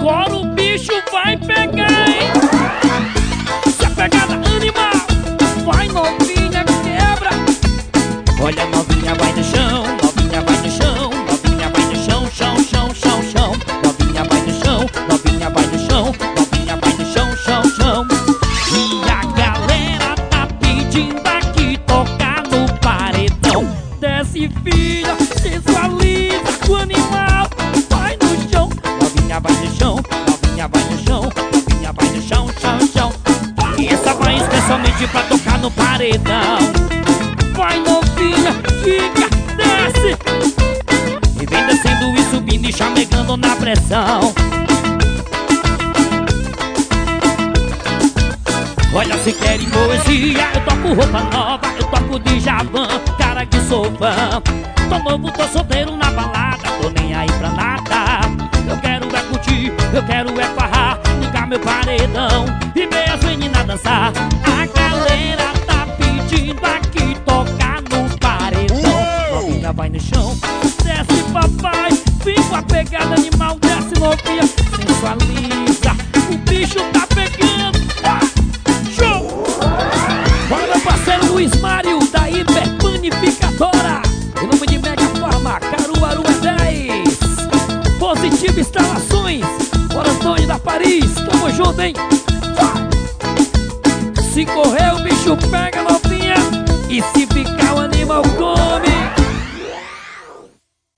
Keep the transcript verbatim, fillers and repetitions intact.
agora o bicho vai pegar, hein? Se a pegada animal, vai novinha, quebra. Olha, novinha vai no chão, novinha vai no chão, novinha vai no chão, chão, chão, chão, chão. Novinha vai no chão, novinha vai no chão, novinha vai no chão, chão, chão. E a galera tá pedindo aqui tocar no paredão. Desce, filha, sensualiza o animal, vai no chão. Novinha vai no chão, novinha vai no chão, novinha vai no chão, chão, chão. E essa vai especialmente pra tocar no paredão. Vai novinha, fica, desce. E vem descendo e subindo e chamegando na pressão. Olha, se querem poesia, eu toco roupa nova, eu toco Djavan, cara que sou fã. Tô novo, tô solteiro na balada, tô nem aí pra nada. Eu quero é curtir, eu quero é farrar, ligar meu paredão e ver as meninas dançar. A galera tá pedindo aqui tocar no paredão. Novinha vai no chão, desce papai, vem com a pegada animal, desce novinha, sensualiza, o bicho tá pegando. Ah, show! Bora meu parceiro Luiz Mário da Hiperpanificadora, em nome de Mega Farma, Caruaru é dez. Positivo Instalações, bora Antônio da Paris, tamo junto, hein? Se correr o bicho pega novinha, e se ficar o animal come.